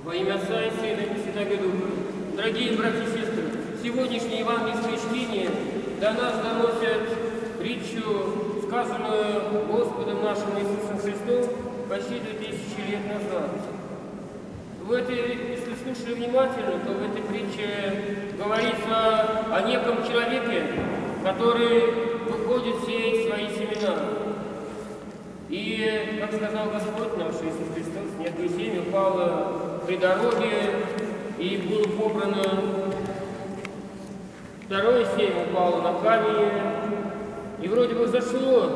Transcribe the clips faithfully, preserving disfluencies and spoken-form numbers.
Во имя Отца и Сына и Святаго Духа. Дорогие братья и сестры, сегодняшнее евангельское чтение до нас доносит притчу, сказанную Господом нашим Иисусом Христом почти две тысячи лет назад. В этой, если слушали внимательно, то в этой притче говорится о неком человеке, который выходит сеять свои семена. И, как сказал Господь наш Иисус Христос, некое семя упало при дороге, и было побрано. Второе семя упало на камень, и вроде бы зашло,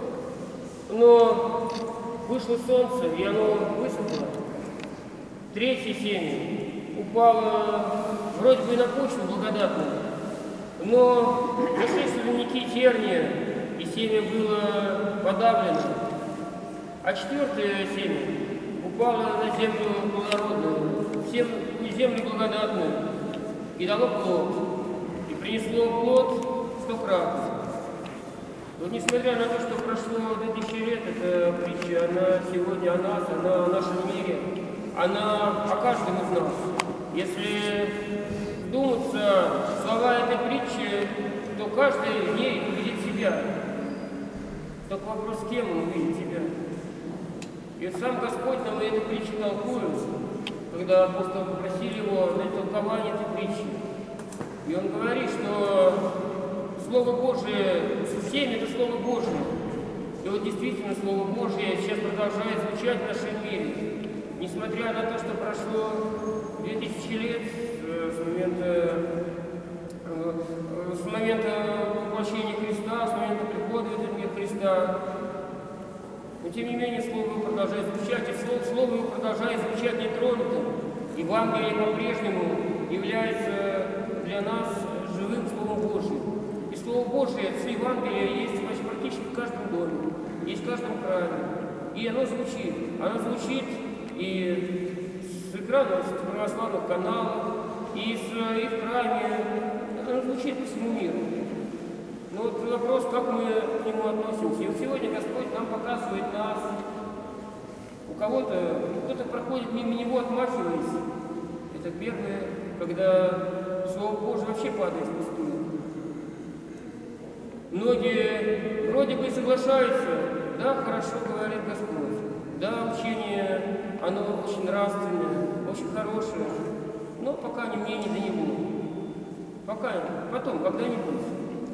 но вышло солнце, и оно высохло. Третье семя упало вроде бы на почву благодатную, но зашли сорняки, терния, и семя было подавлено. А четвертое семя упало на землю плодородную, землю благодатную, и дало плод, и принесло плод стократно. Вот несмотря на то, что прошло две тысячи лет, эта притча, она сегодня о нас, она о нашем мире, она о каждом из нас. Если вдуматься в слова этой притчи, то каждый в ней увидит себя. Только вопрос, с кем он увидит себя. И вот сам Господь нам эту притчу толкует, когда апостолы попросили его на толкование этой притчи. И он говорит, что Слово Божие, семя – это Слово Божие. И вот действительно Слово Божие сейчас продолжает звучать в нашем мире. Несмотря на то, что прошло две тысячи лет с момента, с момента воплощения Христа, с момента прихода в этот мир Христа, но тем не менее Слово Его продолжает звучать, и Слово, Слово Его продолжает звучать нетронутым. Евангелие по-прежнему является для нас живым Словом Божьим. И Слово Божие с Евангелия есть практически в каждом доме, есть в каждом храме. И оно звучит. Оно звучит и с экранов православных каналов, и, с, и в храме. Оно звучит по всему миру. Но вот вопрос, как мы к нему относимся. И вот сегодня Господь нам показывает нас. У кого-то, кто-то проходит мимо него, отмахиваясь. Это первое, когда Слово Божие вообще падает впустую. Многие вроде бы и соглашаются, да, хорошо говорит Господь, да, учение, оно очень нравственное, очень хорошее, но пока не мне, не до него. Пока, потом, когда-нибудь.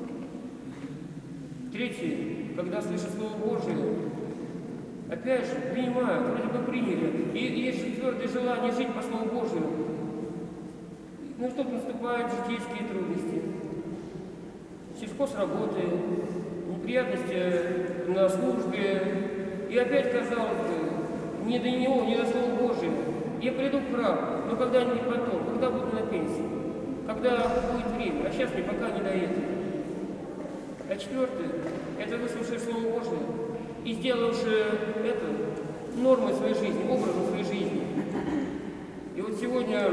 Третье, когда слышат Слово Божие, опять же, принимают, вроде бы приняли, и есть же твердое желание жить по Слову Божию. Ну что, наступают житейские трудности, сельхозработы, неприятности на службе, и опять, казалось бы, не до него, не до Слова Божия. Я приду в храм, но когда-нибудь потом, когда буду на пенсии, когда будет время, а сейчас мне пока не до этого. А четвертое, это выслушав Слово Божие и сделавши это нормой своей жизни, образом своей жизни. И вот сегодня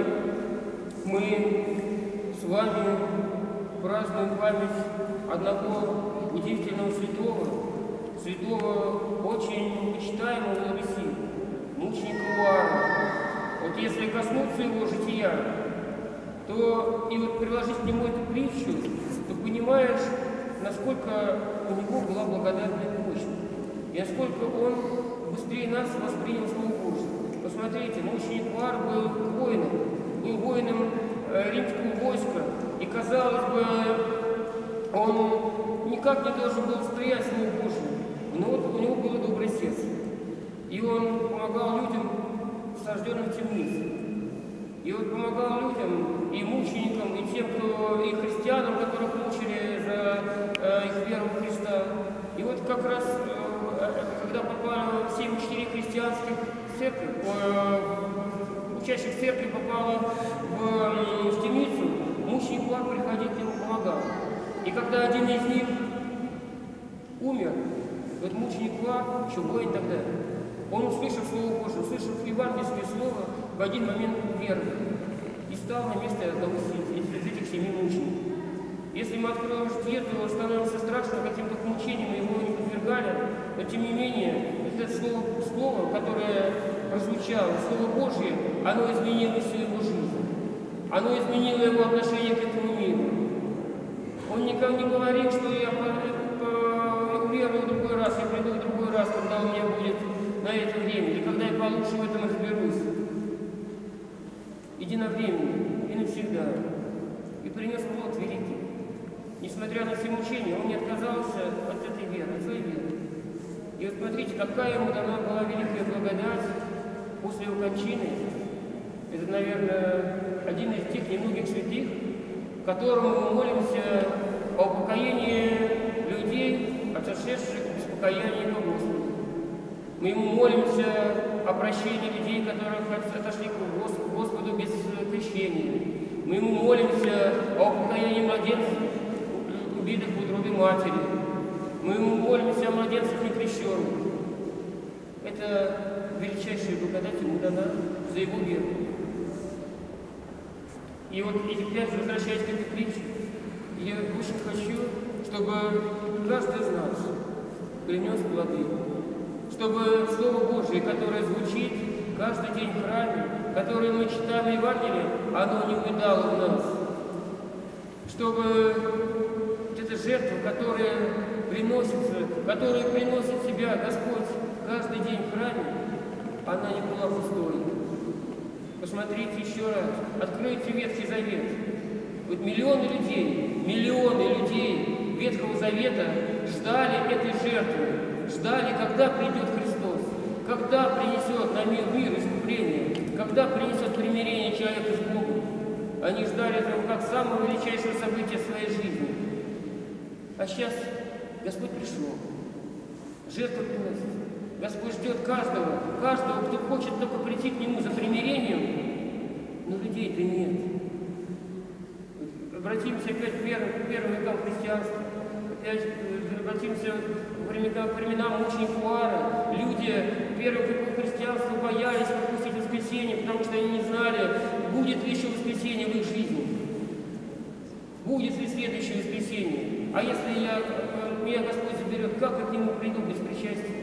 мы с вами празднуем память одного удивительного святого, святого, очень почитаемого на Руси, мученика Иоанна. Вот если коснуться его жития, то и вот приложить к нему эту притчу, то понимаешь, насколько у него была благодатная мощь, и насколько он быстрее нас воспринял Слово Божие. Посмотрите, мученик Иоанн был воином, был воином э, римского войска, и, казалось бы, он никак не должен был восприять Слово Божие, но вот у него было доброе сердце, и он помогал людям, осажденным в темнице. И вот помогал людям, и мученикам, и тем, кто, и христианам, которых мучили за э, их веру в Христа. И вот как раз, э, когда попало семь четыре христианских церкви, э, учащих церкви попало в, э, в темницу, мученик Иоанн приходил к нему, помогал. И когда один из них умер, вот мученик Иоанн, еще воин тогда, он, услышав Слово Божие, услышав евангельское слово, в один момент уверовал и стал на место одного из этих семи мучеников. Если мы откроем житие, то становится страшно, каким-то мучениям его не подвергали, но тем не менее, это слово, слово которое прозвучало Слово Божье, оно изменило всю его жизнь. Оно изменило его отношение к этому миру. Он никому не говорит, что я уверую в другой раз, я приду в другой раз, когда у меня будет на это время, или когда я получше в этом разберусь. Единовременно и навсегда. И принес плод великий. Несмотря на все мучения, он не отказался от этой веры, от своей веры. И вот смотрите, какая ему дана была великая благодать после его кончины. Это, наверное, один из тех немногих святых, которому мы молимся о упокоении людей, отошедших без покаяния по Господу. Мы ему молимся о прощении людей, которые отошли к Господу без крещения. Мы ему молимся о упокоении младенцев, убитых в утробе матери. Мы ему молимся о младенцах некрещенных. Это величайшая благодать ему дана за его веру. И вот, и опять же, возвращаясь к этой притче, я очень хочу, чтобы каждый из нас принес плоды. Чтобы Слово Божие, которое звучит каждый день в храме, которое мы читаем в Евангелии, оно не увядало в нас. Чтобы эта жертва, которая приносится, которую приносит себя Господь каждый день в храме, она не была пустой. Посмотрите еще раз, откройте Ветхий Завет. Вот миллионы людей, миллионы людей Ветхого Завета ждали этой жертвы, ждали, когда придет Христос, когда принесет на мир, мир искупление, когда принесет примирение человека с Богом. Они ждали этого как самого величайшего события в своей жизни. А сейчас Господь пришел, жертва приносит. Господь ждет каждого, каждого, кто хочет только прийти к Нему за примирением, но людей-то нет. Обратимся опять к первым, к первым векам христианства, опять обратимся к временам, к временам мучеников Иоанна. Люди первых веков христианства боялись пропустить воскресенье, потому что они не знали, будет ли еще воскресенье в их жизни, будет ли следующее воскресенье. А если я, меня Господь заберет, как я к Нему приду без причастия?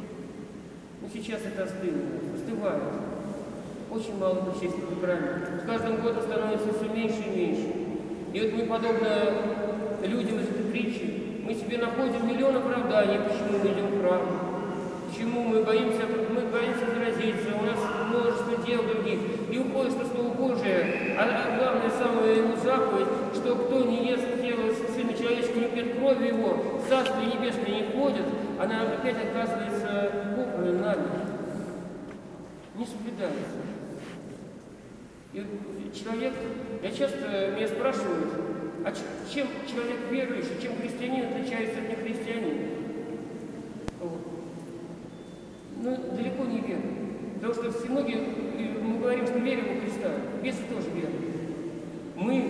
Но сейчас это остыло, остывает. Очень мало причастия в храме. С каждым годом становится все меньше и меньше. И вот мы, подобно людям из этой притчи, мы себе находим миллион оправданий, почему мы идем в храм, почему мы боимся, мы боимся заразиться, у нас множество дел других. И уходит, что Слово Божие, а главное, самая его заповедь, что кто не ест тело Сына Человеческого, не пьет крови его, в Царствие Небесное не входит, она опять оказывается попрана нами, не соблюдается. И человек, я часто меня спрашивают, а чем человек верующий, чем христианин отличается от нехристианина? Вот. Ну, далеко не вера. Потому что все многие, мы говорим, что верим во Христа, бесы тоже верят. Мы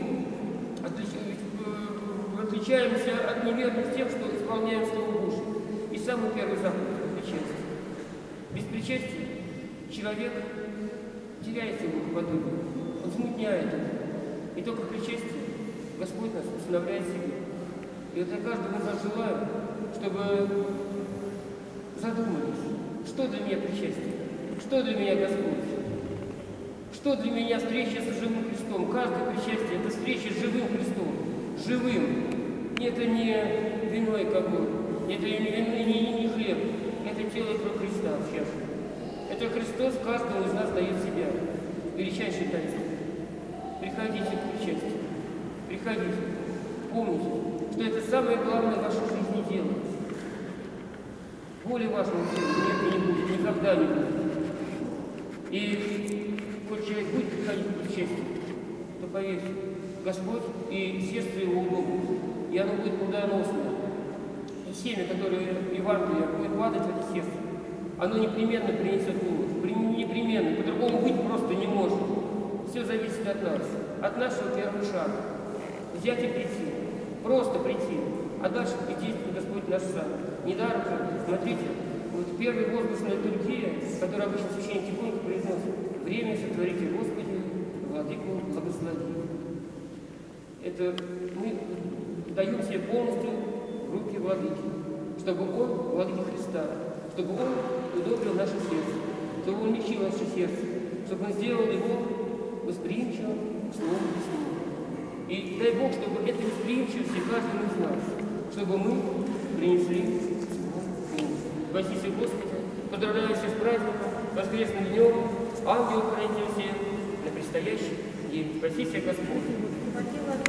отличаемся от неверных тем, что исполняем Слово Божие. И самый первый заповедь – причастие. Без причастия человек теряет его подобие, он смутняет это. И только причастие Господь нас устанавливает себе. И вот я каждому из нас желаю, чтобы задумались, что для меня причастие, что для меня Господь, что для меня встреча с живым Христом. Каждое причастие – это встреча с живым Христом, живым. Это не вино и алкоголь, это не, не, не, не хлеб, это тело и кровь Христа в чаше. Это Христос каждому из нас дает себя. Величайшее таинство. Приходите к причастию. Приходите. Помните, что это самое главное в вашей жизни дело. Более важного дела нет и не будет, никогда не будет. И хоть человек будет приходить к причастию, то поверьте, Господь и сердце его удобно, и оно будет плодоносное. И семя, которое Евангелие будет падать в это сердце, оно непременно принесет плод. Непременно, по-другому быть просто не может. Все зависит от нас, от нашего первого шага. Взять и прийти, просто прийти, а дальше и действует Господь наш сам. Недаром же, смотрите, вот первый возглас на литургии, который обычно священник тихонько произносит: «Время сотворите, Господи, владыку благослови». Это мы даем себе полностью в руки владыки, чтобы он, владыки Христа, чтобы он удобрил наше сердце, чтобы Он лечил наше сердце, чтобы Он сделал его восприимчивым к Слову Христу. И дай Бог, чтобы эта восприимчивость каждому из нас, чтобы мы принесли Слово Богу. Спасибо, Господи. Поздравляю всех с праздником, воскресным днем, ангелов храните всех на предстоящий день. Спаси всех Господь.